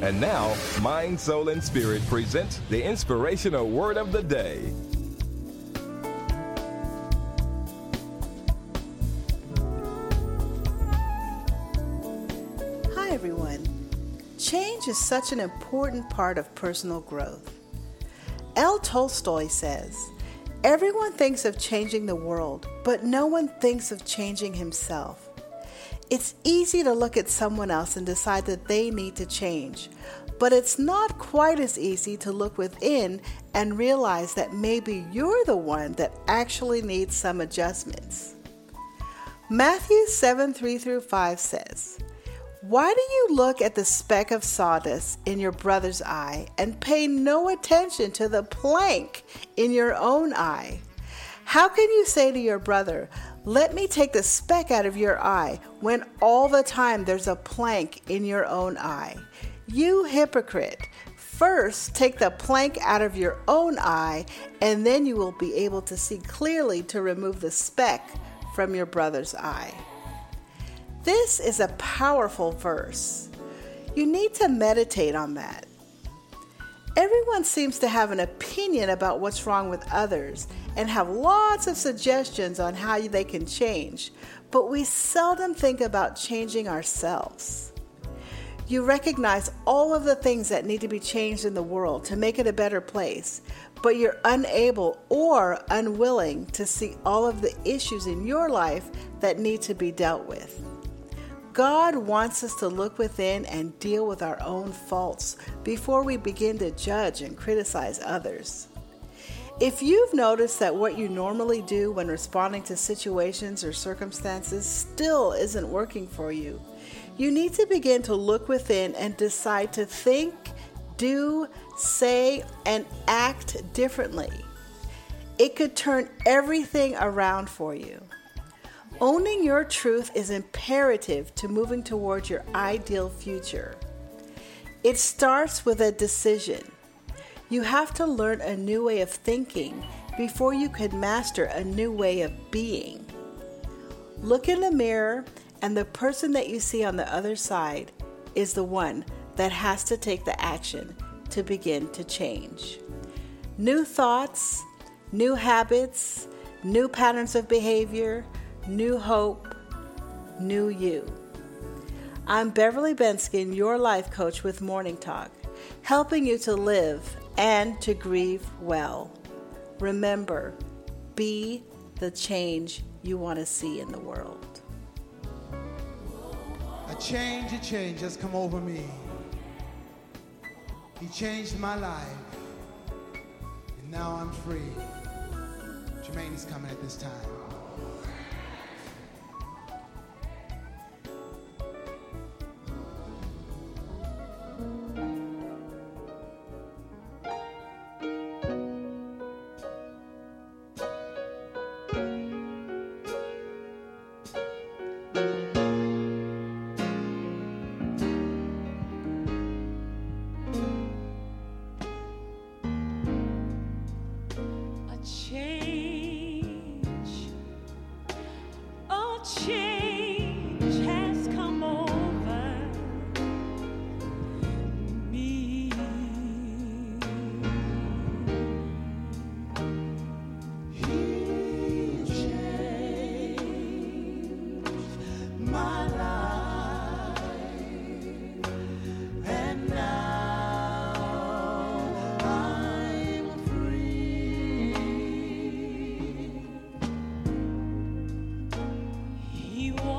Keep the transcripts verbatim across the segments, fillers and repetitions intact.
And now, Mind, Soul, and Spirit presents the inspirational word of the day. Hi, everyone. Change is such an important part of personal growth. L. Tolstoy says, "Everyone thinks of changing the world, but no one thinks of changing himself." It's easy to look at someone else and decide that they need to change, but it's not quite as easy to look within and realize that maybe you're the one that actually needs some adjustments. Matthew seven, three through five says, "Why do you look at the speck of sawdust in your brother's eye and pay no attention to the plank in your own eye? How can you say to your brother, 'Let me take the speck out of your eye,' when all the time there's a plank in your own eye? You hypocrite! First take the plank out of your own eye, and then you will be able to see clearly to remove the speck from your brother's eye." This is a powerful verse. You need to meditate on that. Everyone seems to have an opinion about what's wrong with others and have lots of suggestions on how they can change, but we seldom think about changing ourselves. You recognize all of the things that need to be changed in the world to make it a better place, but you're unable or unwilling to see all of the issues in your life that need to be dealt with. God wants us to look within and deal with our own faults before we begin to judge and criticize others. If you've noticed that what you normally do when responding to situations or circumstances still isn't working for you, you need to begin to look within and decide to think, do, say, and act differently. It could turn everything around for you. Owning your truth is imperative to moving towards your ideal future. It starts with a decision. You have to learn a new way of thinking before you can master a new way of being. Look in the mirror, and the person that you see on the other side is the one that has to take the action to begin to change. New thoughts, new habits, new patterns of behavior, new hope, new you. I'm Beverly Benskin, your life coach with Morning Talk, helping you to live and to grieve well. Remember, be the change you want to see in the world. A change, a change has come over me. He changed my life, and now I'm free. Jermaine is coming at this time. Change has come over me. He changed my life, and now I'm free. He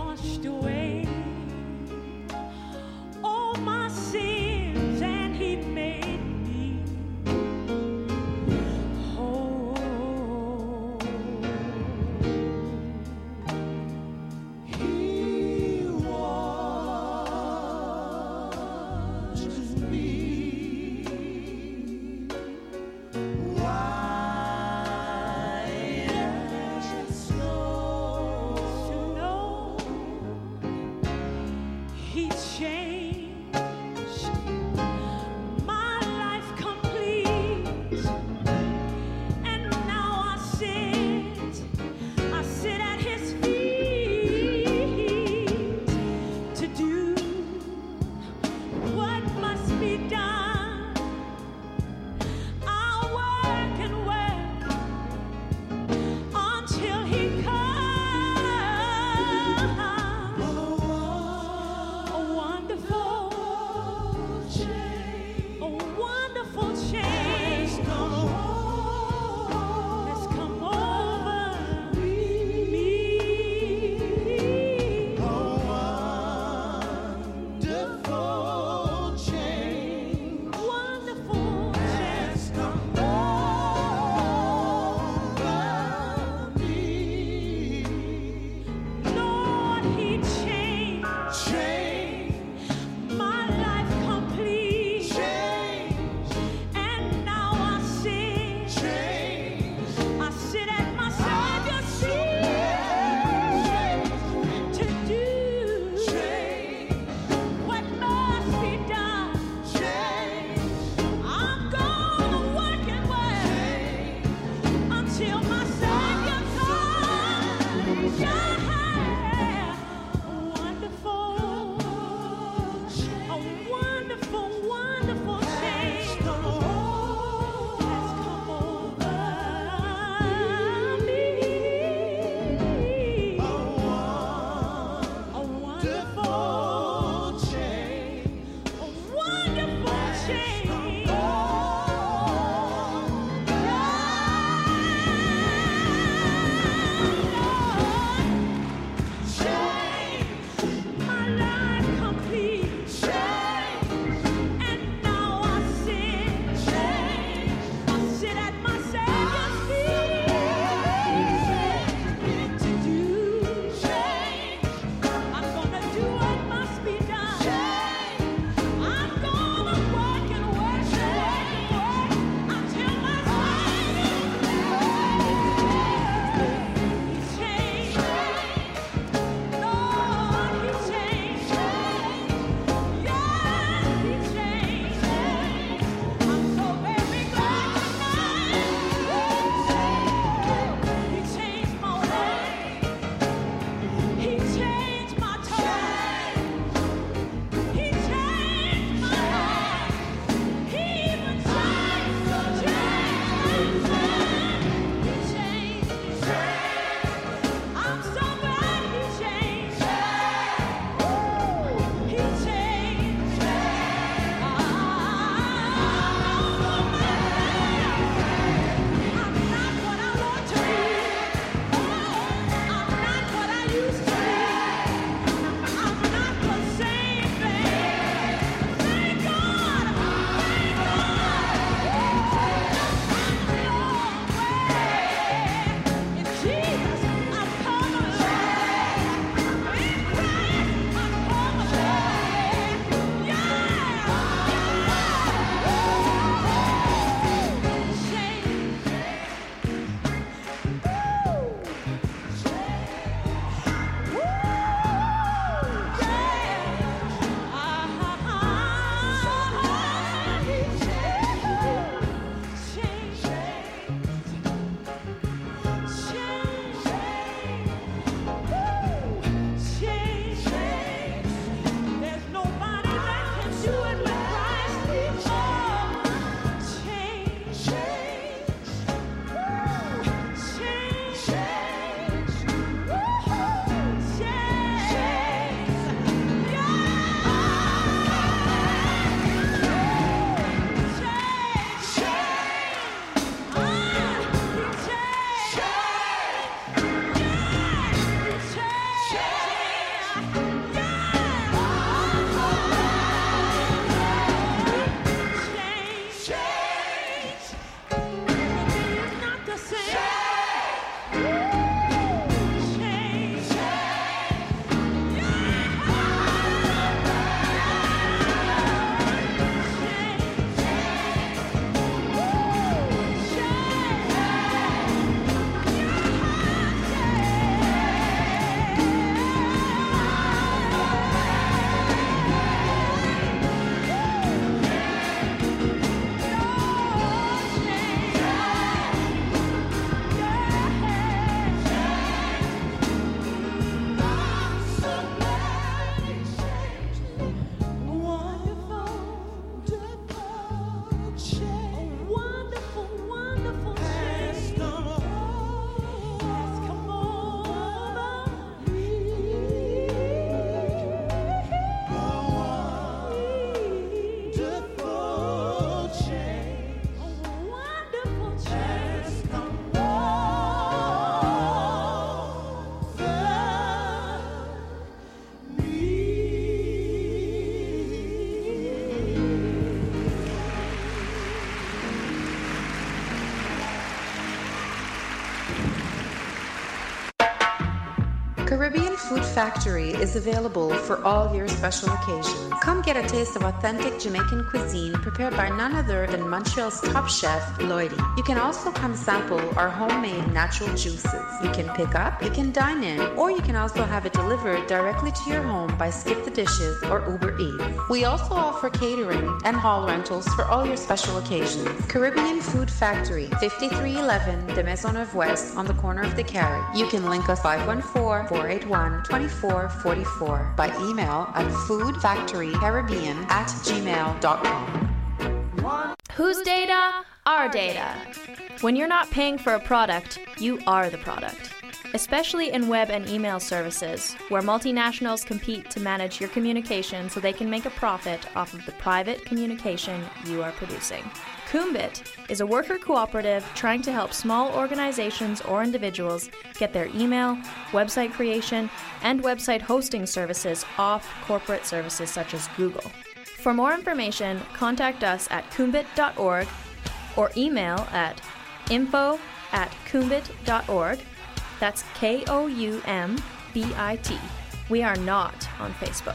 Caribbean Food Factory is available for all your special occasions. Come get a taste of authentic Jamaican cuisine prepared by none other than Montreal's top chef, Lloydie. You can also come sample our homemade natural juices. You can pick up, you can dine in, or you can also have it delivered directly to your home by Skip the Dishes or Uber Eats. We also offer catering and hall rentals for all your special occasions. Caribbean Food Factory, fifty-three eleven de Maisonneuve West on the corner of the Carry. You can link us five one four, four eight one, two four four four by email at foodfactorycaribbean at gmail dot com. Whose data? Our data. When you're not paying for a product, you are the product. Especially in web and email services, where multinationals compete to manage your communication so they can make a profit off of the private communication you are producing. Kumbit is a worker cooperative trying to help small organizations or individuals get their email, website creation, and website hosting services off corporate services such as Google. For more information, contact us at kumbit dot org or email at info at kumbit dot org. That's K O U M B I T. We are not on Facebook.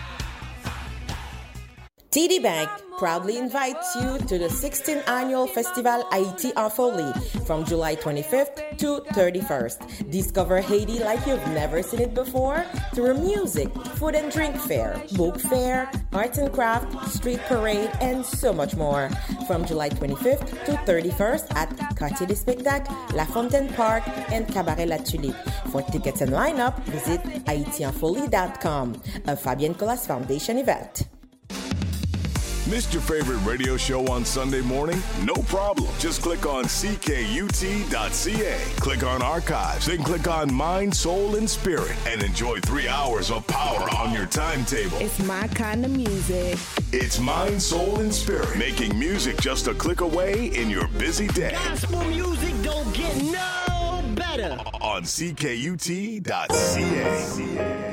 T D Bank proudly invites you to the sixteenth Annual Festival Haiti en Folie from July twenty-fifth to thirty-first. Discover Haiti like you've never seen it before through music, food and drink fair, book fair, arts and craft, street parade, and so much more. From July twenty-fifth to thirty-first at Quartier des Spectacles, La Fontaine Park, and Cabaret La Tulipe. For tickets and lineup, visit haiti en folie dot com, a Fabienne Colas Foundation event. Missed your favorite radio show on Sunday morning? No problem. Just click on C K U T dot C A. Click on Archives, then click on Mind, Soul, and Spirit, and enjoy three hours of power on your timetable. It's my kind of music. It's Mind, Soul, and Spirit, making music just a click away in your busy day. Gospel music don't get no better. On C K U T dot C A.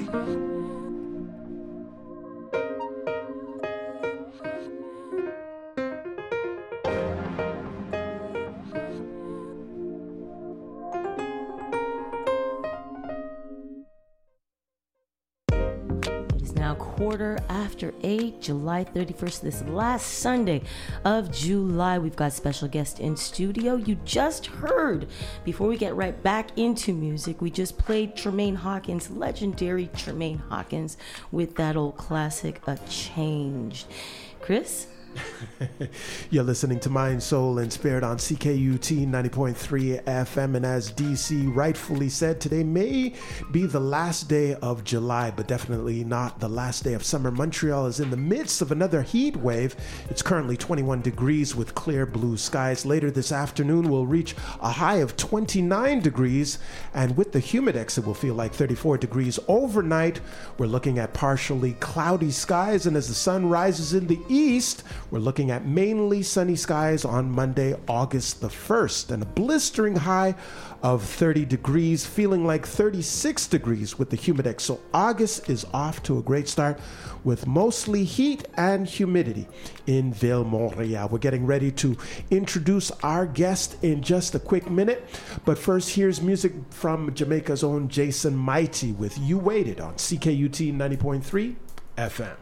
Quarter after eight, July thirty-first, this last Sunday of July. We've got special guest in studio. You just heard, before we get right back into music, we just played Tremaine Hawkins, legendary Tremaine Hawkins, with that old classic, A Change. Chris? You're listening to Mind, Soul, and Spirit on C K U T ninety point three F M, and as D C rightfully said, today may be the last day of July, but definitely not the last day of summer. Montreal is in the midst of another heat wave. It's currently twenty-one degrees with clear blue skies. Later this afternoon, we'll reach a high of twenty-nine degrees, and with the humidex, it will feel like thirty-four degrees. Overnight, we're looking at partially cloudy skies, and as the sun rises in the east, we're looking at mainly sunny skies on Monday, August the first, and a blistering high of thirty degrees, feeling like thirty-six degrees with the humidex. So August is off to a great start with mostly heat and humidity in Ville-Montréal. We're getting ready to introduce our guest in just a quick minute, but first here's music from Jamaica's own Jason Mighty with You Waited on C K U T ninety point three F M.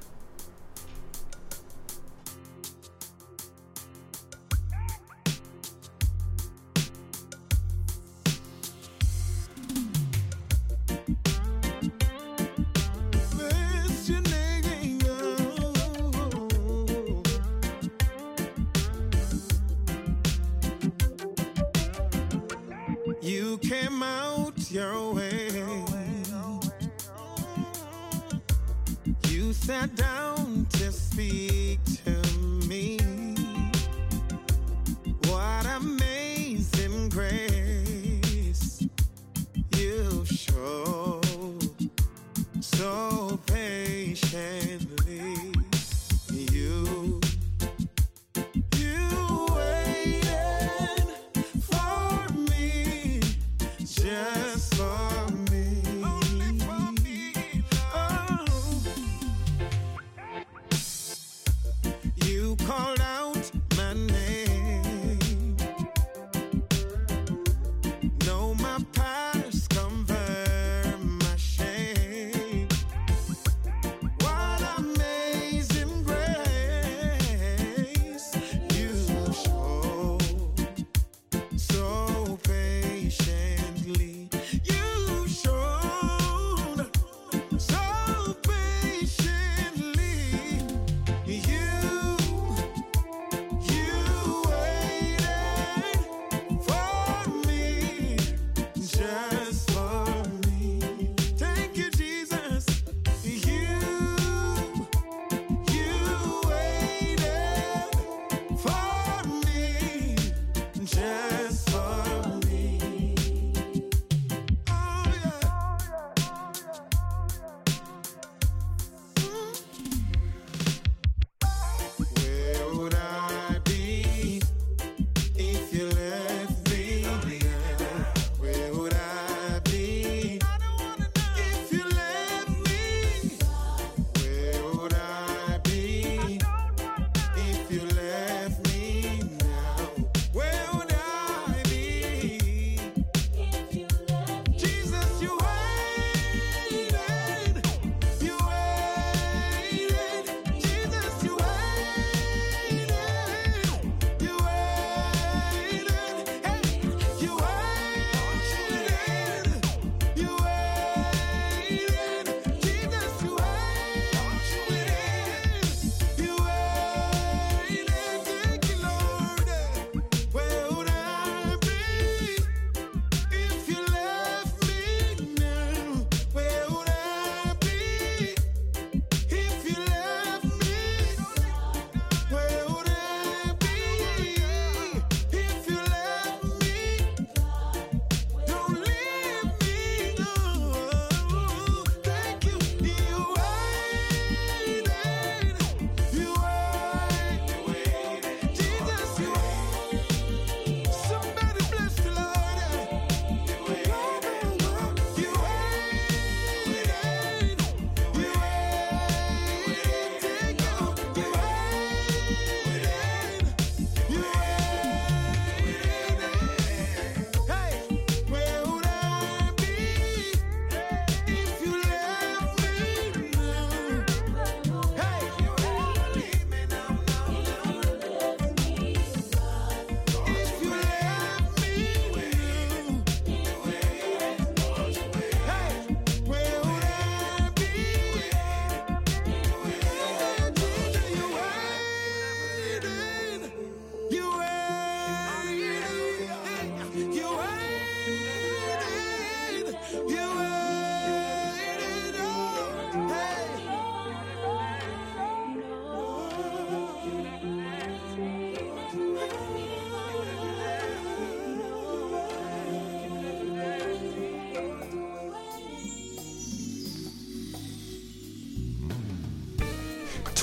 You came out your way. You sat down to speak to me. What amazing grace you showed so patiently. You You waited for me, just for me. Only for me. Oh.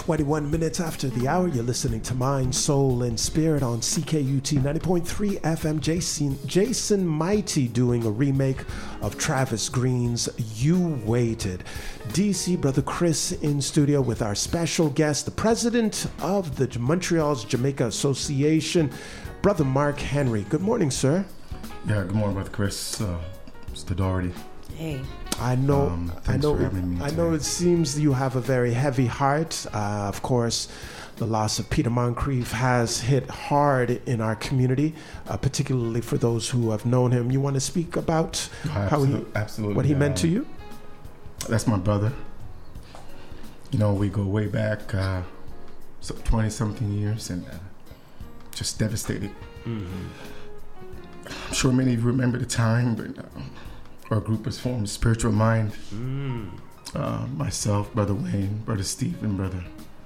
twenty-one minutes after the hour. You're listening to Mind, Soul, and Spirit on C K U T ninety point three F M. Jason, Jason Mighty doing a remake of Travis Green's You Waited. D C, Brother Chris in studio with our special guest, the president of the Montreal's Jamaica Association, Brother Mark Henry. Good morning, sir. Yeah, good morning, Brother Chris. Uh, Mister Doherty. Hey. I know, Um, I thanks know, for having me I know. today. It seems you have a very heavy heart. Uh, of course, the loss of Peter Moncrief has hit hard in our community, uh, particularly for those who have known him. You want to speak about how he, Absolute- absolutely, what he meant to um, you? That's my brother. You know, we go way back, uh, so twenty-something years, and uh, just devastated. I'm sure many of you remember the time when uh, our group was formed, Spiritual Mind. Mm. Uh, myself, Brother Wayne, Brother Steve, and Brother,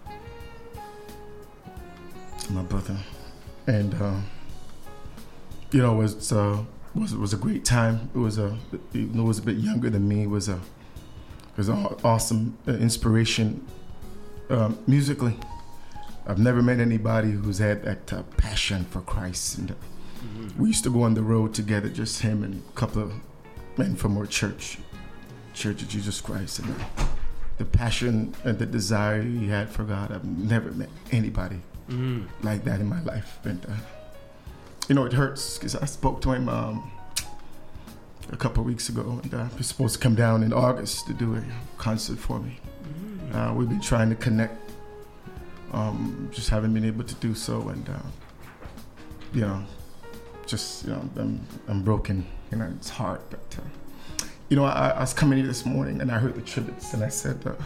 my brother. And, uh, you know, it was, uh, was, it was a great time. It was a, even though it was a bit younger than me, it was a, it was an awesome uh, inspiration um, musically. I've never met anybody who's had that uh, passion for Christ. And uh, Mm-hmm. we used to go on the road together, just him and a couple of men from our church, Church of Jesus Christ. And uh, the passion and the desire he had for God, I've never met anybody Mm. like that in my life. And, uh, you know, it hurts because I spoke to him um, a couple of weeks ago, and uh, he was supposed to come down in August to do a concert for me. Mm. Uh, we've been trying to connect, um, just haven't been able to do so. And, uh, you know, just, you know, I'm, I'm broken, you know, it's hard. But, uh, you know, I, I was coming here this morning and I heard the tributes and I said, uh,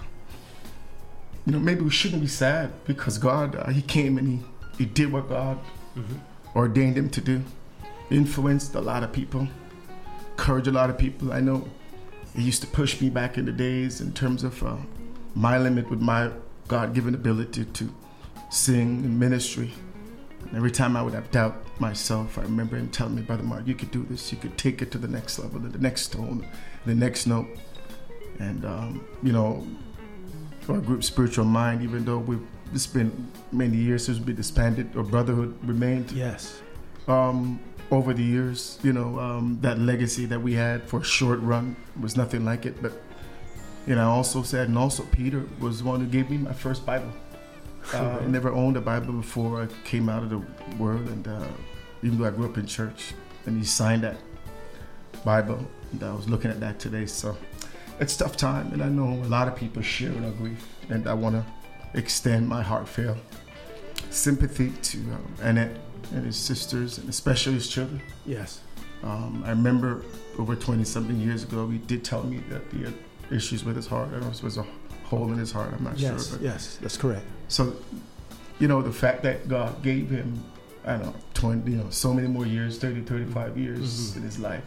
you know, maybe we shouldn't be sad because God, uh, he came and he, he did what God Mm-hmm. ordained him to do. He influenced a lot of people, encouraged a lot of people. I know he used to push me back in the days in terms of uh, my limit with my God-given ability to sing and ministry. And every time I would have doubt myself, I remember him telling me, Brother Mark, you could do this. You could take it to the next level, to the next tone, the next note. And, um, you know, our group Spiritual Mind, even though we've it's been many years since we disbanded, or Brotherhood remained. Yes. Um, over the years, you know, um, that legacy that we had for a short run was nothing like it. But, you know, I also said, and also Peter was the one who gave me my first Bible. Uh, I never owned a Bible before I came out of the world, and uh, even though I grew up in church, and he signed that Bible, and I was looking at that today. So it's a tough time, and I know a lot of people share in our grief, and I want to extend my heartfelt sympathy to um, Annette and his sisters, and especially his children. Yes. Um, I remember over twenty-something years ago, he did tell me that he had issues with his heart. I don't know if it was a hole in his heart, I'm not Yes, sure. But yes, that's correct. So, you know, the fact that God gave him, I don't know, twenty, you know, so many more years, thirty, thirty-five years Mm-hmm. in his life,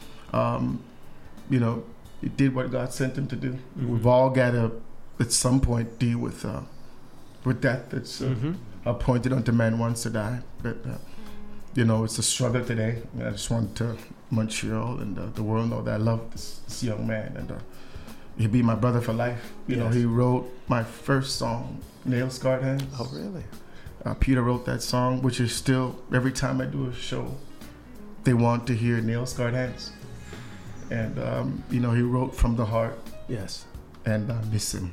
um, you know, he did what God sent him to do. Mm-hmm. We've all got to, at some point, deal with uh, with death. It's uh, Mhm. appointed unto man once to die. But, uh, you know, it's a struggle today. I just want to Montreal and uh, the world know that I love this, this young man. And uh, he'll be my brother for life. You know, Yes. he wrote my first song, Nail Scarred Hands. Oh, really? Uh, Peter wrote that song, which is still, every time I do a show, they want to hear Nail Scarred Hands. And, um, you know, he wrote from the heart. Yes. And I miss him.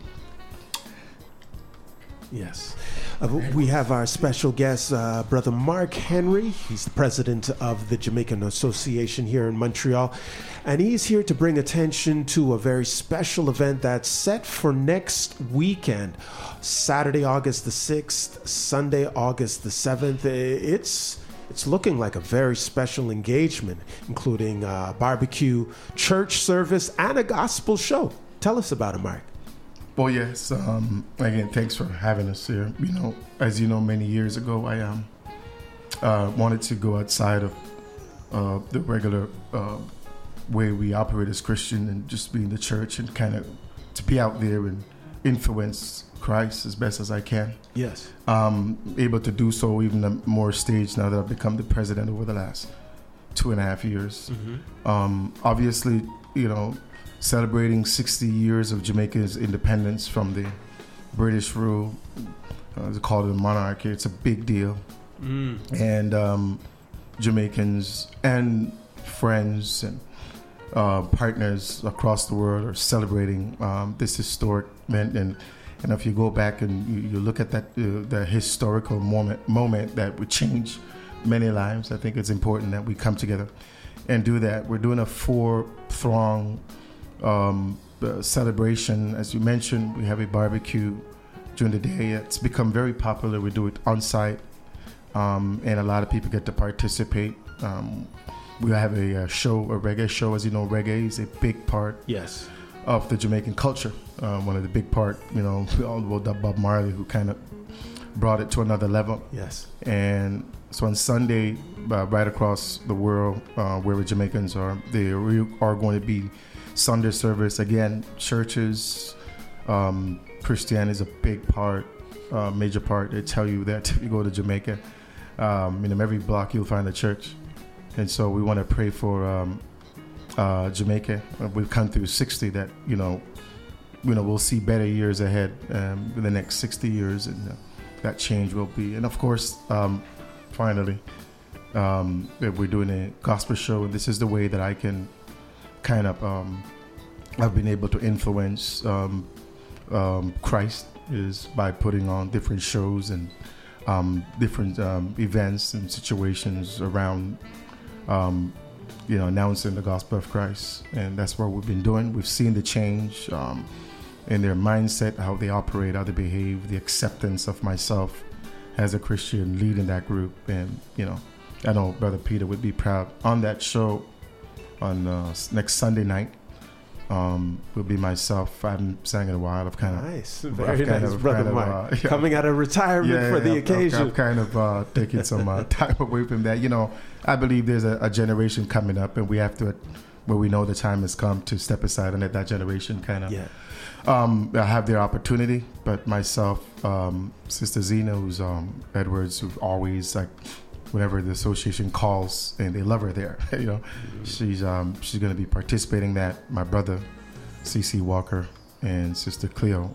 Yes. Uh, we have our special guest, uh, Brother Mark Henry. He's the president of the Jamaican Association here in Montreal. And he's here to bring attention to a very special event that's set for next weekend. Saturday, August the sixth, Sunday, August the seventh. It's it's looking like a very special engagement, including uh, barbecue, church service, and a gospel show. Tell us about it, Mark. Well, yes. Um, again, thanks for having us here. You know, as you know, many years ago, I um, uh, wanted to go outside of uh, the regular uh, way we operate as Christian and just be in the church and kind of to be out there and influence Christ as best as I can. Yes. Um, able to do so even at more stage now that I've become the president over the last two and a half years. Mm-hmm. Um, obviously, you know, celebrating sixty years of Jamaica's independence from the British rule. Uh, they call it a monarchy. It's a big deal. Mm. And um, Jamaicans and friends and uh, partners across the world are celebrating um, this historic event. And and if you go back and you, you look at that uh, the historical moment moment that would change many lives, I think it's important that we come together and do that. We're doing a four throng um, uh, celebration. As you mentioned, we have a barbecue during the day. It's become very popular. We do it on site, um, and a lot of people get to participate. Um, we have a, a show, a reggae show. As you know, reggae is a big part yes. of the Jamaican culture. Uh, one of the big part, you know, all about Bob Marley, who kind of brought it to another level. Yes. And so on Sunday, uh, right across the world, uh, where the Jamaicans are, there are going to be Sunday service. Again, churches, um, Christianity is a big part, uh, major part. They tell you that if you go to Jamaica, um, in every block you'll find a church. And so we want to pray for um, uh, Jamaica. We've come through sixty that, you know, you know, we'll see better years ahead um, in the next sixty years, and uh, that change will be. And of course, um, finally, um, we're doing a gospel show, and this is the way that I can kind of, um, I've been able to influence um, um, Christ, is by putting on different shows and um, different um, events and situations around, um, you know, announcing the gospel of Christ. And that's what we've been doing. We've seen the change um, in their mindset, how they operate, how they behave, the acceptance of myself as a Christian leading that group. And, you know, I know Brother Peter would be proud. On that show on uh, next Sunday night, um, will be myself. I haven't sang in a while. I've kind of nice, very nice, of, Brother Mark. Uh, yeah. Coming out of retirement yeah, for yeah, the I've, occasion. I've, I've kind of uh, taken some uh, time away from that. You know, I believe there's a, a generation coming up, and we have to, where we know the time has come to step aside and let that generation kind of yeah. um, have their opportunity. But myself, um, Sister Zena, who's um, Edwards, who always like, whenever the association calls, and they love her there, you know, mm-hmm. she's um, she's going to be participating in that. My brother, C C Walker, and Sister Cleo,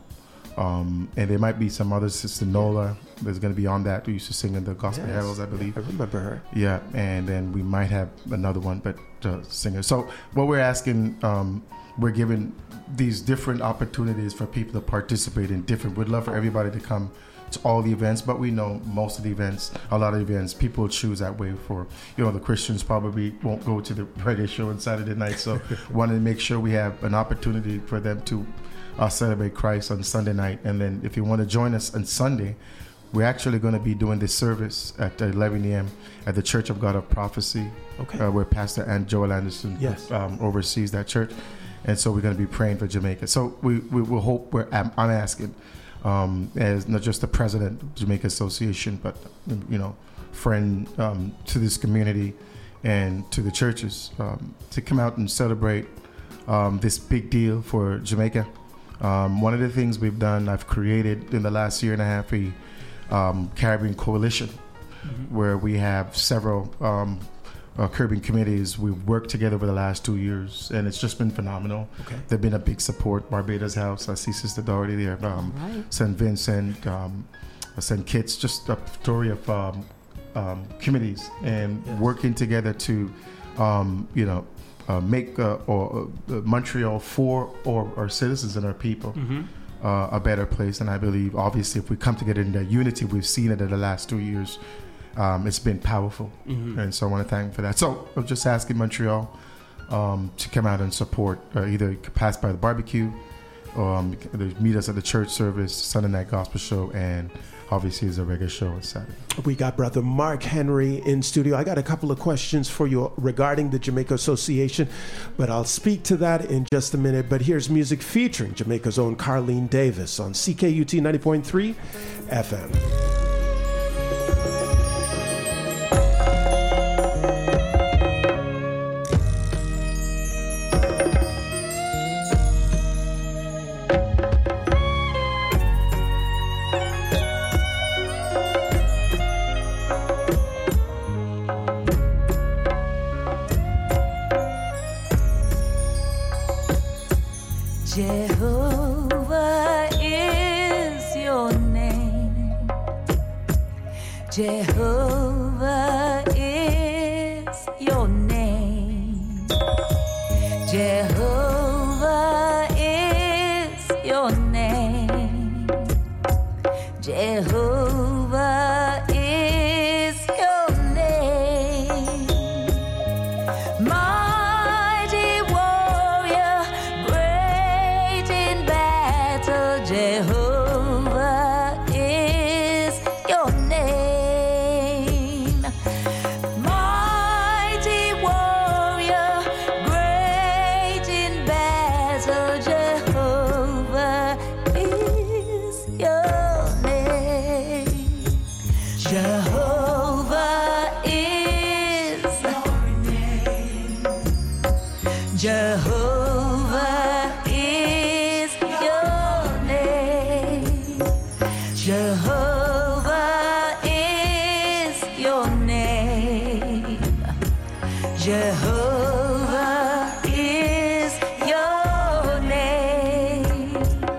um, and there might be some others. Sister Nola, that's going to be on that, who used to sing in the Gospel yes. Heralds, I believe. Yeah, I remember her. Yeah, and then we might have another one, but uh, singer. So what we're asking, um, we're giving these different opportunities for people to participate in different. We'd love for everybody to come to all the events, but we know most of the events, a lot of events, people choose that way for, you know, the Christians probably won't go to the reggae show on Saturday night, so wanted to make sure we have an opportunity for them to uh, celebrate Christ on Sunday night. And then if you want to join us on Sunday, we're actually going to be doing this service at eleven a.m. at the Church of God of Prophecy, okay. uh, where Pastor and Joel Anderson yes. um, oversees that church. And so we're going to be praying for Jamaica. So we, we will hope, we're, I'm, I'm asking, Um, as not just the president of Jamaica Association, but, you know, friend um, to this community and to the churches um, to come out and celebrate um, this big deal for Jamaica. Um, one of the things we've done, I've created in the last year and a half a um, Caribbean coalition, mm-hmm. where we have several um, Uh, Caribbean committees. We've worked together for the last two years, and it's just been phenomenal. Okay. They've been a big support. Barbados House, I see Sister Doherty there. Um, right. Saint Vincent, um, Saint Kitts, just a story of um, um, committees and yes. working together to, um, you know, uh, make uh, or uh, Montreal for or our citizens and our people mm-hmm. uh, a better place. And I believe, obviously, if we come together in that unity, we've seen it in the last two years. Um, it's been powerful, mm-hmm. and so I want to thank for that. So I'm just asking Montreal um, to come out and support, uh, either pass by the barbecue, or um, meet us at the church service, Sunday night gospel show, and obviously it's a reggae show on Saturday. We got Brother Mark Henry in studio. I got a couple of questions for you regarding the Jamaica Association, but I'll speak to that in just a minute. But here's music featuring Jamaica's own Carlene Davis on C K U T ninety point three F M. Jehovah is Jehovah is your name. Jehovah is your name. Jehovah is your name. Mighty warrior, great in battle, Jehovah is your name. Mighty warrior, great in battle, Jehovah is your name. Jehovah is Jehovah is your name. Jehovah is your name. Jehovah is your name.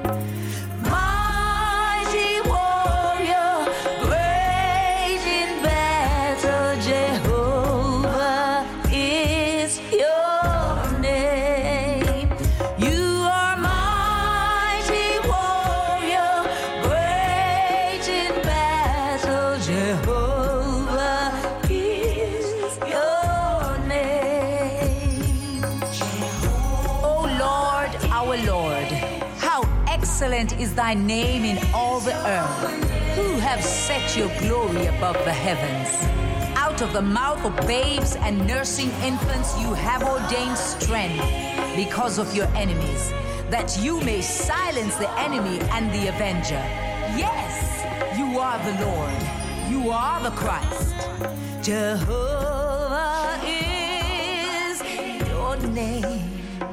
Mighty warrior, great in battle, Jehovah is your name. You are mighty warrior, great in battle, Jehovah is your name. O Lord, our Lord, how excellent is thy name in all the earth. Who have set your glory above the heavens? Out of the mouth of babes and nursing infants you have ordained strength because of your enemies, that you may silence the enemy and the avenger. Yes, you are the Lord. You are the Christ. Jehovah is your name.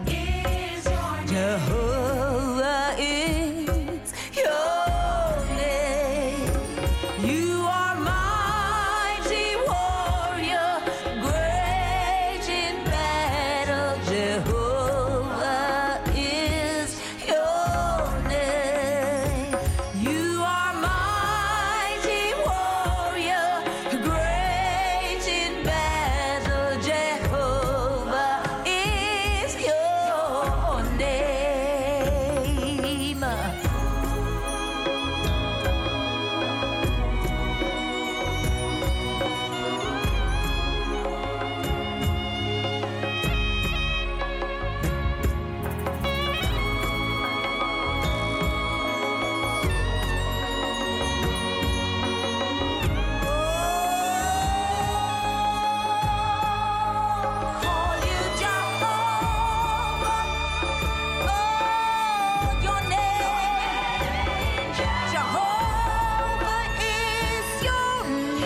Jehovah is your name. You are mighty warrior, great in battle. Jehovah is your name. You are mighty warrior, great in battle. Jehovah is your name. Call you Jehovah. Oh, your name. Jehovah is your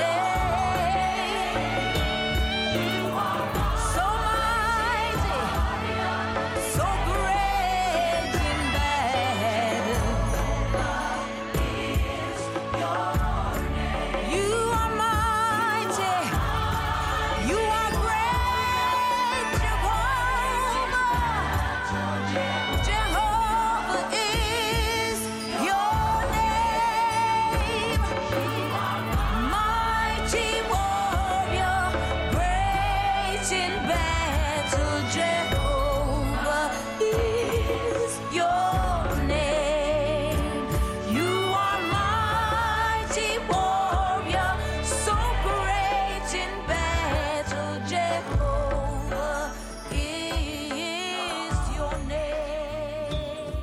name. So mighty, so great in battle. You are mighty, you are great, Jehovah. Jehovah is your name. Mighty warrior, great in battle, Jehovah is your name. You are mighty warrior, so great in battle, Jehovah is your name.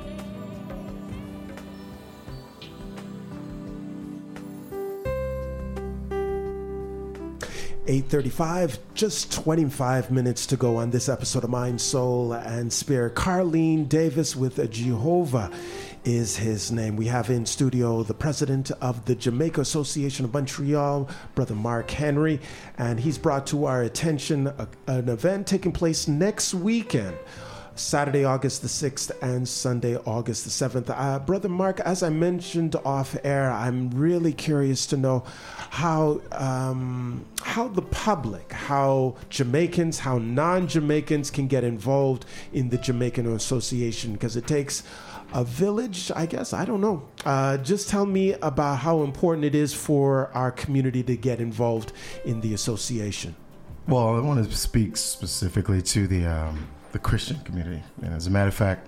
eight thirty-five, just twenty-five minutes to go on this episode of Mind, Soul, and Spirit. Carleen Davis with a Jehovah is his name. We have in studio the president of the Jamaica Association of Montreal, Brother Mark Henry, and he's brought to our attention a, an event taking place next weekend, Saturday, August the sixth, and Sunday, August the seventh. Uh, Brother Mark, as I mentioned off air, I'm really curious to know how um, how the public, how Jamaicans, how non-Jamaicans can get involved in the Jamaican Association, because it takes a village, I guess. I don't know. Uh, just tell me about how important it is for our community to get involved in the association. Well, I want to speak specifically to the um, the Christian community. And as a matter of fact,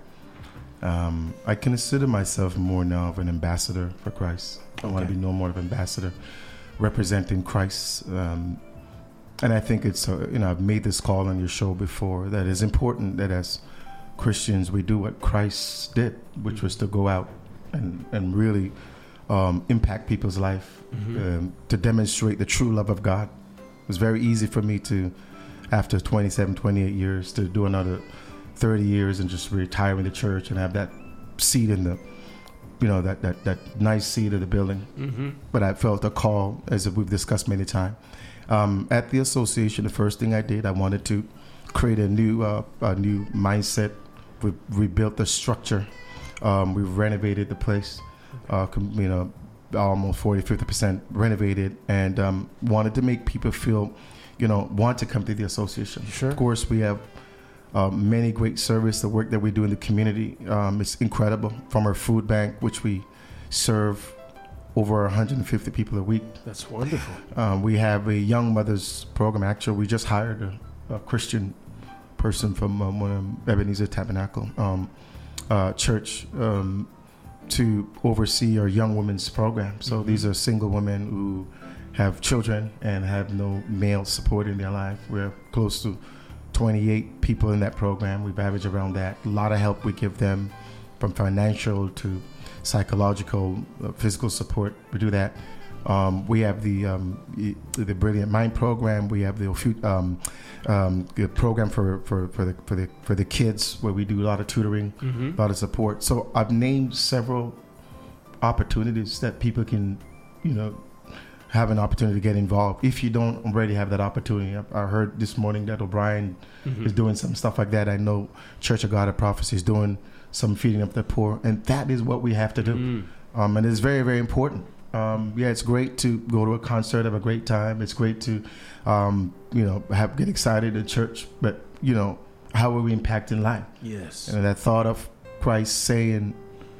um, I consider myself more now of an ambassador for Christ. I want to Okay. be no more of an ambassador representing Christ. Um, and I think it's, uh, you know, I've made this call on your show before, that it's important that as Christians, we do what Christ did, which was to go out and, and really um, impact people's life, Mhm. um, to demonstrate the true love of God. It was very easy for me to, after twenty-seven, twenty-eight years, to do another thirty years and just retire in the church and have that seat in the, you know, that, that, that nice seat of the building. Mhm. But I felt a call, as we've discussed many times. Um, at the association, the first thing I did, I wanted to create a new, uh, a new mindset. We rebuilt the structure. Um, we renovated the place, uh, com- you know, almost forty, fifty percent renovated, and um, wanted to make people feel, you know, want to come to the association. Sure. Of course, we have uh, many great service. The work that we do in the community um, is incredible. From our food bank, which we serve over one hundred fifty people a week. That's wonderful. Um, we have a young mothers program. Actually, we just hired a, a Christian person from um, one of Ebenezer Tabernacle um, uh, Church um, to oversee our young women's program. So Mhm. these are single women who have children and have no male support in their life. We're close to twenty-eight people in that program. We've averaged around that. A lot of help we give them, from financial to psychological, uh, physical support. We do that. Um, we have the um, e- the Brilliant Mind program. We have the um, um, the program for, for, for the for the for the kids, where we do a lot of tutoring, Mhm. a lot of support. So I've named several opportunities that people can, you know, have an opportunity to get involved. If you don't already have that opportunity, I, I heard this morning that O'Brien Mhm. is doing some stuff like that. I know Church of God of Prophecy is doing some feeding of the poor, and that is what we have to do. Mm. Um, and it's very, very important. Um, yeah, it's great to go to a concert, have a great time. It's great to, um, you know, have get excited in church. But, you know, how are we impacting life? Yes. And that thought of Christ saying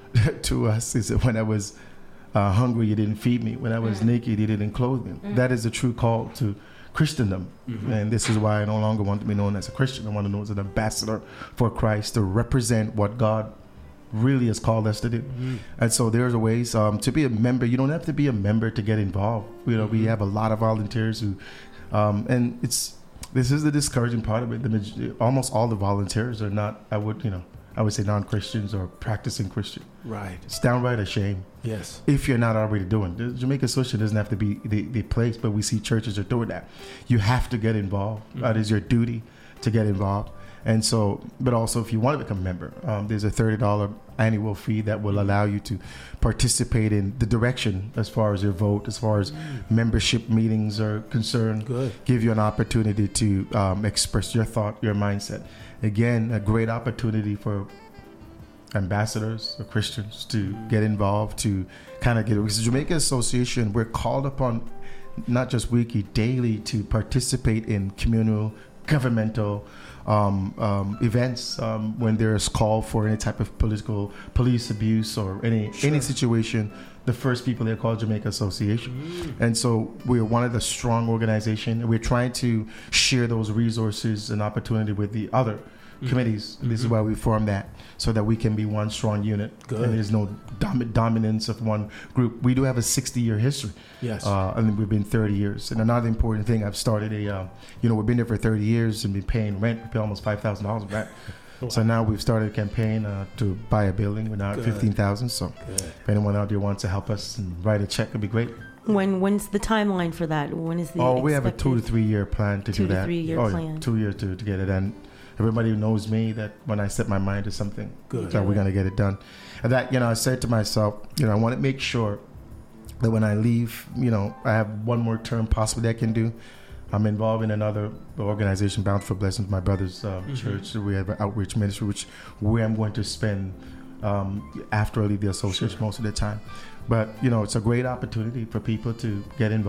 to us is that when I was uh, hungry, you didn't feed me. When I was Mm. naked, you didn't clothe me. Mm. That is the true call to Christendom. Mhm. And this is why I no longer want to be known as a Christian. I want to know as an ambassador for Christ, to represent what God really has called us to do. Mhm. And so there's a ways um, to be a member. You don't have to be a member to get involved. You know, we Mhm. have a lot of volunteers who, um, and it's this is the discouraging part of it. The, maj- almost all the volunteers are not. I would, you know, I would say non-Christians or practicing Christian. Right. It's downright a shame. Yes. If you're not already doing, the Jamaica Association doesn't have to be the, the place, but we see churches are doing that. You have to get involved. Mhm. That is your duty to get involved. And so, but also if you want to become a member, um, there's a thirty dollars annual fee that will allow you to participate in the direction as far as your vote, as far as membership meetings are concerned. Good. Give you an opportunity to um, express your thought, your mindset. Again, a great opportunity for ambassadors or Christians to get involved, to kind of get, because the Jamaica Association, we're called upon not just weekly, daily, to participate in communal, governmental um, um, events um, when there's call for any type of political police abuse or any Sure. any situation. The first people they're called Jamaica Association. Mm. And so we're one of the strong organization, and we're trying to share those resources and opportunity with the other Mhm. committees. This is Mhm. why we formed that, so that we can be one strong unit. Good. And there's no dom- dominance of one group. We do have a sixty-year history. Yes. Uh, and we've been thirty years. And another important thing, I've started a, uh, you know, we've been there for thirty years and been paying rent. We pay almost five thousand dollars rent. So now we've started a campaign uh, to buy a building. We're now at Good. fifteen thousand. So Good. if anyone out there wants to help us and write a check, it'd be great. When when's the timeline for that? When is the Oh, we have a expected- two to three year plan to Two do to that. three year oh, yeah, plan. two years to, to get it done. Everybody knows me that when I set my mind to something, Good. that we're gonna get it done. And that, you know, I said to myself, you know, I want to make sure that when I leave, you know, I have one more term possibly I can do. I'm involved in another organization, Bound for Blessings, my brother's um, Mhm. church. We have an outreach ministry, which where I'm going to spend um, after I leave the association Sure. most of the time. But, you know, it's a great opportunity for people to get involved,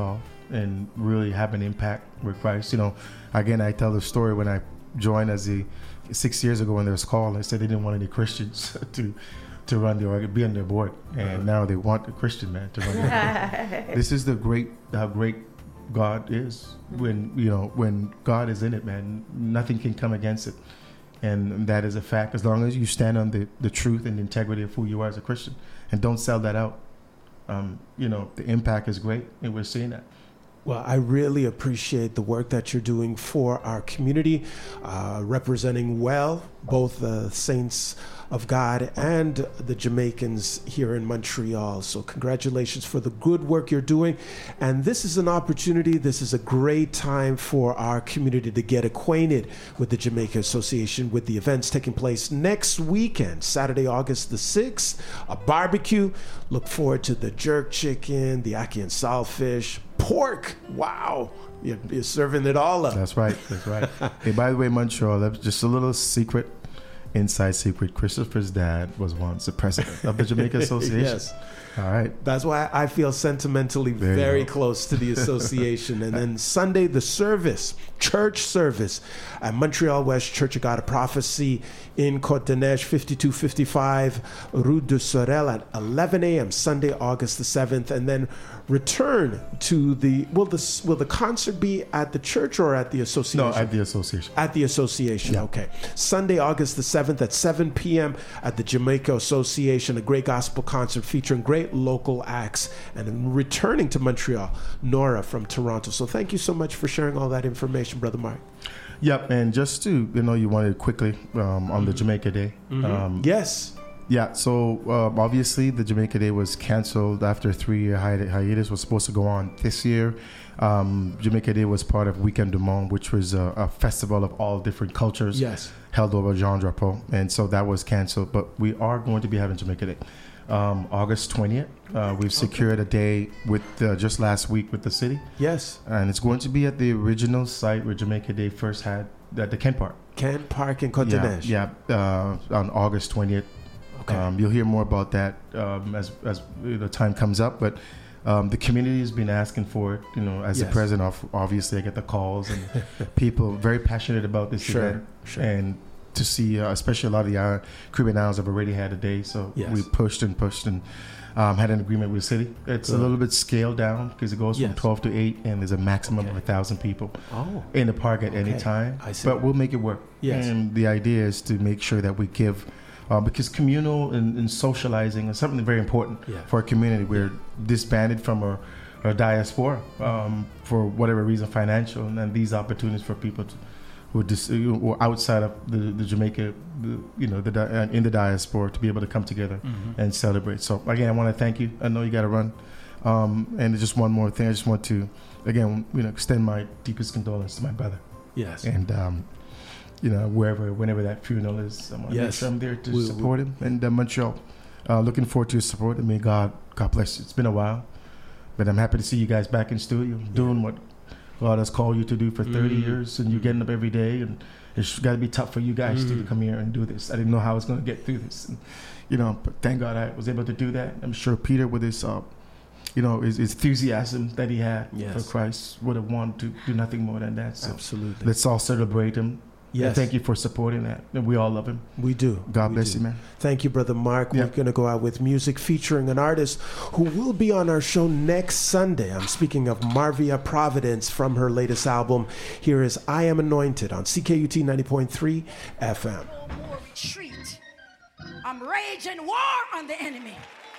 and really have an impact with Christ. You know, again, I tell the story when I joined as a six years ago when there was call. I said they didn't want any Christians to to run the org, be on their board, and uh-huh. now they want a Christian man to run their board. This is the great how great God is. When you know when God is in it, man, nothing can come against it, and that is a fact. As long as you stand on the, the truth and the integrity of who you are as a Christian, and don't sell that out, um, you know the impact is great, and we're seeing that. Well, I really appreciate the work that you're doing for our community, uh, representing well both the saints of God and the Jamaicans here in Montreal. So congratulations for the good work you're doing. And this is an opportunity, this is a great time for our community to get acquainted with the Jamaica Association, with the events taking place next weekend, Saturday, August the sixth, a barbecue. Look forward to the jerk chicken, the ackee and saltfish, pork. Wow. You're, you're serving it all up. That's right. That's right. Hey, by the way, Montreal, that's just a little secret, inside secret. Christopher's dad was once the president of the Jamaica Association. Yes. All right. That's why I feel sentimentally there very close to the association. And then Sunday, the service, church service at Montreal West Church of God of Prophecy in Côte-des-Neiges, fifty-two fifty-five Rue de Sorel at eleven a.m. Sunday, August the seventh. And then return to the, will the, will the concert be at the church or at the association? No, at the association. At the association, yeah. Okay. Sunday, August the seventh at seven p.m. at the Jamaica Association, a great gospel concert featuring great local acts. And returning to Montreal, Nora from Toronto. So thank you so much for sharing all that information, Brother Mark. Yep, and just to, you know, you wanted quickly um, on the Jamaica Day. Mm-hmm. Um, yes. Yeah, so uh, obviously the Jamaica Day was canceled after a three-year hi- hiatus. Was supposed to go on this year. Um, Jamaica Day was part of Weekend du Monde, which was a, a festival of all different cultures. Yes. Held over Jean Drapeau, and so that was canceled. But we are going to be having Jamaica Day. Um, August twentieth, uh, we've secured a day with uh, just last week with the city. Yes. And it's going to be at the original site where Jamaica Day first had, at the Kent Park. Kent Park in Côte-des-Neiges. Yeah, yeah uh, on August twentieth. Okay. Um, you'll hear more about that um, as as the time comes up, but um, the community has been asking for it. You know, as Yes. the president, obviously I get the calls and people very passionate about this Sure, event, sure. and to see, uh, especially a lot of the uh, Caribbean Islands have already had a day, so Yes. we pushed and pushed and um, had an agreement with the city. It's Good. a little bit scaled down because it goes Yes. from twelve to eight, and there's a maximum of a thousand people Oh. in the park at any Okay. time. I see. But we'll make it work. Yes. And the idea is to make sure that we give, uh, because communal and, and socializing is something very important Yeah. for a community. We're disbanded from our, our diaspora um, for whatever reason, financial, and then these opportunities for people to, who are dis, who are outside of the, the Jamaica, the, you know, the di- uh, in the diaspora, to be able to come together Mhm. and celebrate. So again, I want to thank you. I know you got to run. Um, and just one more thing, I just want to, again, you know, extend my deepest condolence to my brother. Yes. And, um, you know, wherever, whenever that funeral is, I'm, Yes. I'm there to We'll- support him. And uh, Montreal, uh, looking forward to your support. And may God, God bless you. It's been a while, but I'm happy to see you guys back in studio doing what God has called you to do for thirty Mm. years, and you're getting up every day, and it's got to be tough for you guys to Mm. come here and do this. I didn't know how I was going to get through this, and, you know, but thank God I was able to do that. I'm sure Peter, with his, uh, you know, his, his enthusiasm that he had Yes. for Christ, would have wanted to do nothing more than that. So Absolutely. let's all celebrate him. Yes. And thank you for supporting that. And we all love him. We do. God We bless do. you, man. Thank you, Brother Mark. Yeah. We're going to go out with music featuring an artist who will be on our show next Sunday. I'm speaking of Marvia Providence from her latest album. Here is I Am Anointed on C K U T ninety point three F M. More retreat. I'm raging war on the enemy,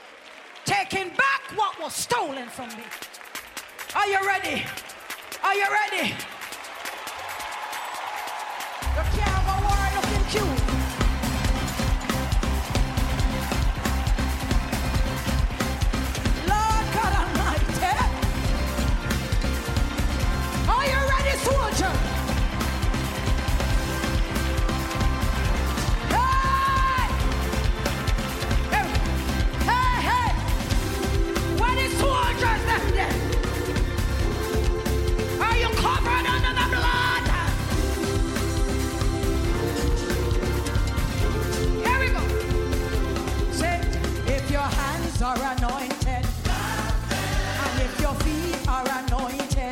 taking back what was stolen from me. Are you ready? Are you ready? You can't go war looking cute. Lord God Almighty. Are you ready, soldier? Hey! Hey, hey, hey! Where the soldiers them there? Are you covered under the blood? Here we go. Say, if your hands are anointed, and if your feet are anointed,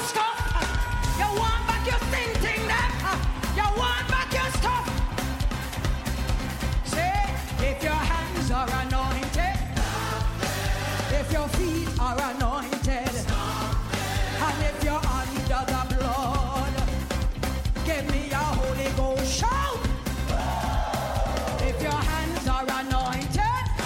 stuff. You want back your thing, thing, them. You want back your stuff. Say, if your hands are anointed, if your feet are anointed, and if you're under the blood, give me a Holy Ghost shout. If your hands are anointed.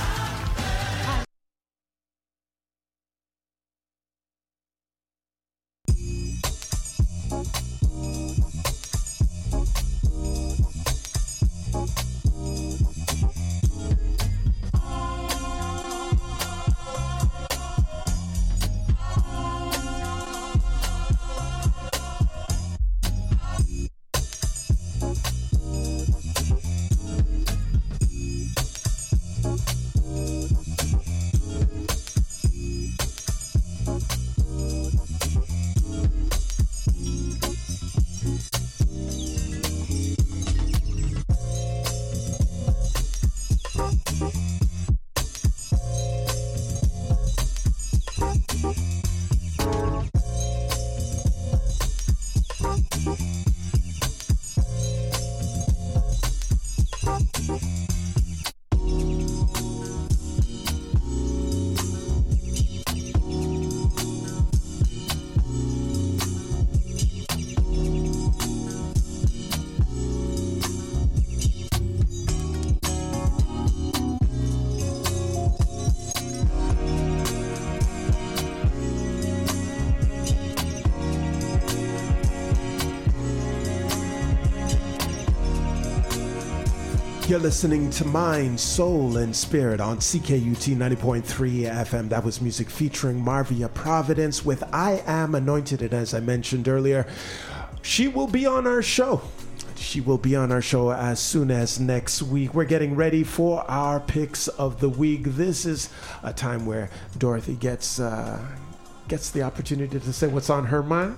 You're listening to Mind, Soul, and Spirit on C K U T ninety point three F M. That was music featuring Marvia Providence with I Am Anointed. And as I mentioned earlier, she will be on our show. She will be on our show as soon as next week. We're getting ready for our picks of the week. This is a time where Dorothy gets uh, gets the opportunity to say what's on her mind.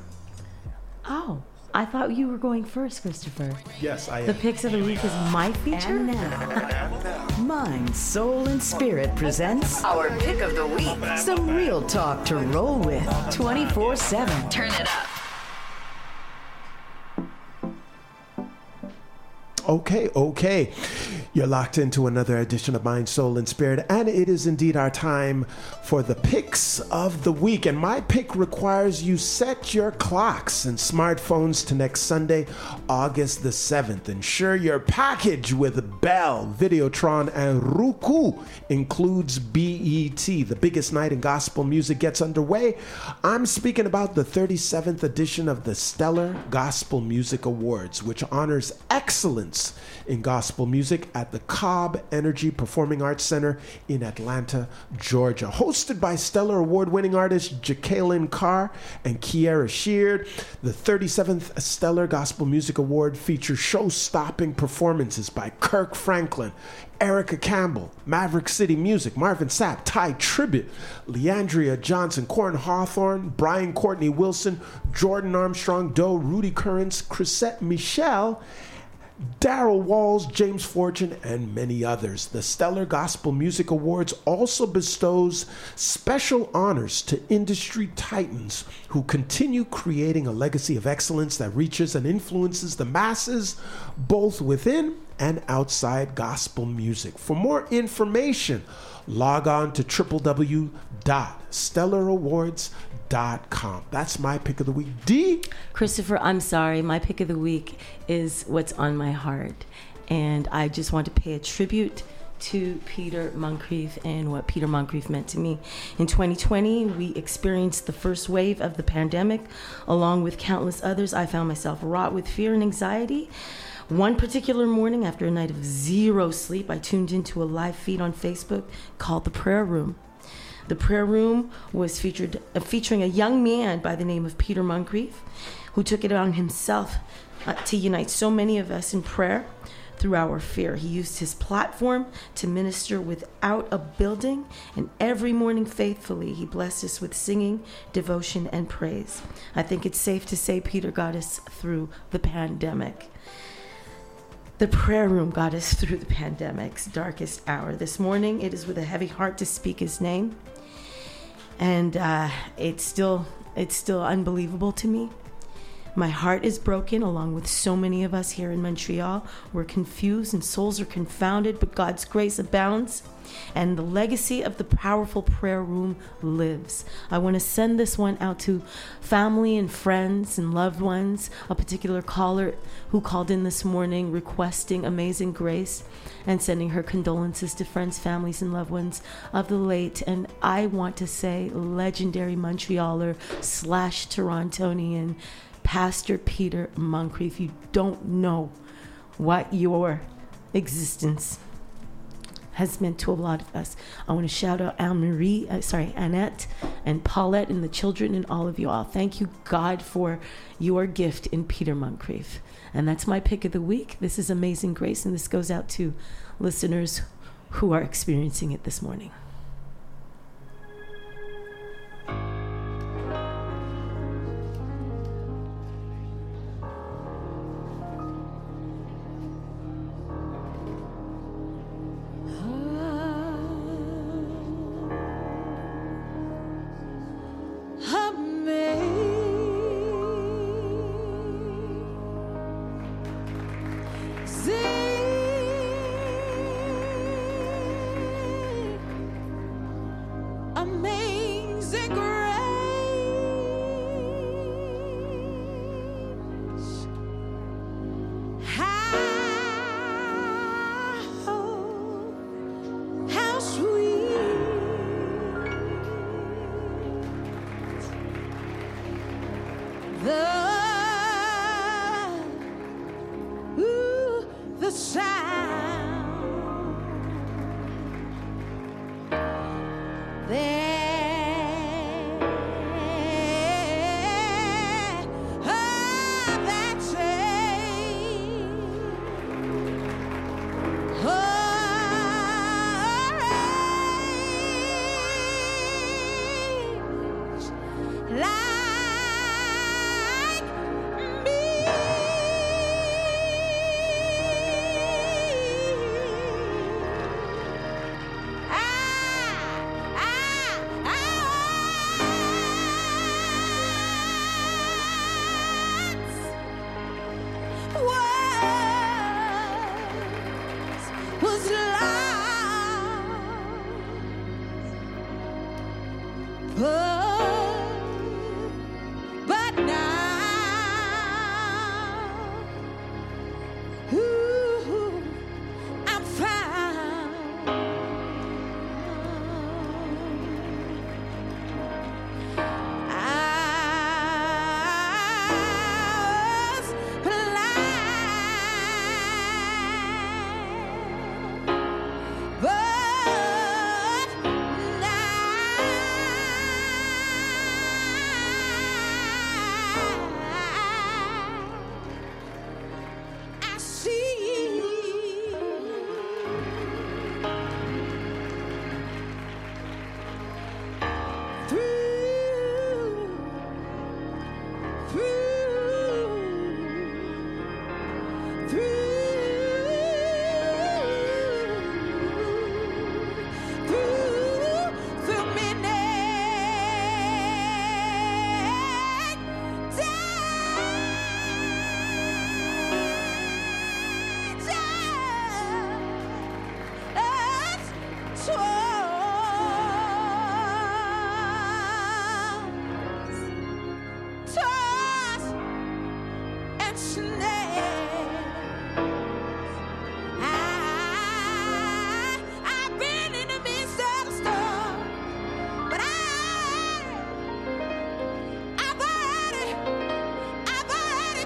Oh, I thought you were going first, Christopher. Yes, I am. The picks of the week is my feature? And now, Mind, Soul, and Spirit presents our pick of the week. Some real talk to roll with twenty-four seven. Turn it up. Okay, okay. You're locked into another edition of Mind, Soul, and Spirit, and it is indeed our time for the picks of the week. And my pick requires you set your clocks and smartphones to next Sunday, August the seventh. Ensure your package with Bell, Videotron, and Roku includes B E T. The biggest night in gospel music gets underway. I'm speaking about the thirty-seventh edition of the Stellar Gospel Music Awards, which honors excellence in gospel music at the Cobb Energy Performing Arts Center in Atlanta, Georgia. Hosted by Stellar Award-winning artists Jacqueline Carr and Kiera Sheard, the thirty-seventh Stellar Gospel Music Award features show-stopping performances by Kirk Franklin, Erica Campbell, Maverick City Music, Marvin Sapp, Ty Tribbett, Leandria Johnson, Corin Hawthorne, Brian Courtney Wilson, Jordan Armstrong, Doe, Rudy Currents, Chrisette Michelle, Daryl Walls, James Fortune, and many others. The Stellar Gospel Music Awards also bestows special honors to industry titans who continue creating a legacy of excellence that reaches and influences the masses both within and outside gospel music. For more information, log on to w w w dot stellar awards dot com. That's my pick of the week. D? Christopher, I'm sorry. My pick of the week is what's on my heart. And I just want to pay a tribute to Peter Moncrief and what Peter Moncrief meant to me. In twenty twenty, we experienced the first wave of the pandemic. Along with countless others, I found myself wrought with fear and anxiety. One particular morning, after a night of zero sleep, I tuned into a live feed on Facebook called The Prayer Room. The Prayer Room was featured uh, featuring a young man by the name of Peter Moncrief, who took it on himself uh, to unite so many of us in prayer through our fear. He used his platform to minister without a building, and every morning faithfully he blessed us with singing, devotion, and praise. I think it's safe to say Peter got us through the pandemic. The Prayer Room got us through the pandemic's darkest hour. This morning, it is with a heavy heart to speak his name. And uh, it still It's still unbelievable to me. My heart is broken, along with so many of us here in Montreal. We're confused and souls are confounded, but God's grace abounds, and the legacy of the powerful prayer room lives. I want to send this one out to family and friends and loved ones. A particular caller who called in this morning requesting Amazing Grace and sending her condolences to friends, families, and loved ones of the late. And I want to say legendary Montrealer slash Torontonian, Pastor Peter Moncrief. You don't know what your existence has meant to a lot of us. I want to shout out Anne-Marie, uh, sorry, Annette and Paulette and the children and all of you all. Thank you, God, for your gift in Peter Moncrief. And that's my pick of the week. This is Amazing Grace, and this goes out to listeners who are experiencing it this morning. Amazing grace, how, how sweet the, ooh, the sound that was lost, but, but now, ooh, I'm found. I was blind, but now I see. Through, through, through, through, through midnight times, toss, toss, and snare. I, I've been in the midst of the storm, but I, I've already, I've already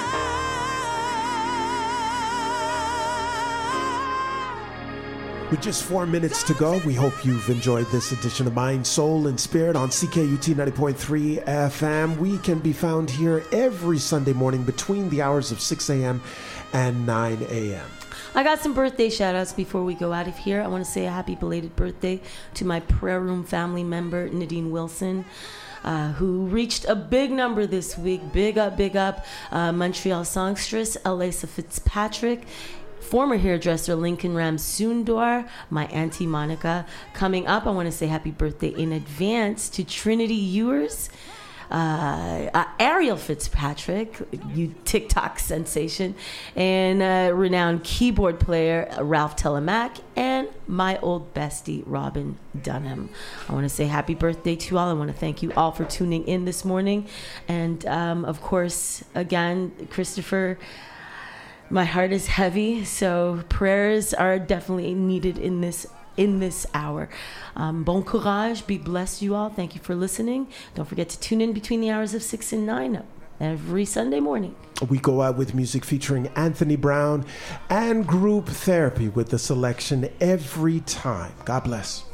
come. With just four minutes to go, we hope you've enjoyed this edition of Mind, Soul, and Spirit on C K U T ninety point three F M. We can be found here every Sunday morning between the hours of six a.m. and nine a.m. I got some birthday shout outs before we go out of here. I want to say a happy belated birthday to my prayer room family member, Nadine Wilson, uh, who reached a big number this week. Big up, big up. Uh, Montreal songstress, Elisa Fitzpatrick. Former hairdresser Lincoln Ramsundor, my auntie Monica. Coming up, I want to say happy birthday in advance to Trinity Ewers. uh, uh, Ariel Fitzpatrick, you TikTok sensation, and uh, renowned keyboard player uh, Ralph Telemac, and my old bestie Robin Dunham. I want to say happy birthday to you all. I want to thank you all for tuning in this morning. And um, of course, again, Christopher, my heart is heavy, so prayers are definitely needed in this in this hour. Um, bon courage, be blessed, you all. Thank you for listening. Don't forget to tune in between the hours of six and nine every Sunday morning. We go out with music featuring Anthony Brown and Group Therapy with the selection Every Time. God bless.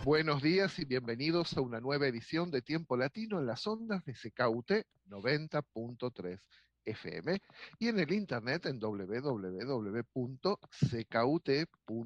Buenos días y bienvenidos a una nueva edición de Tiempo Latino en las ondas de C K U T noventa punto tres F M y en el internet en doble u doble u doble u punto c k u t punto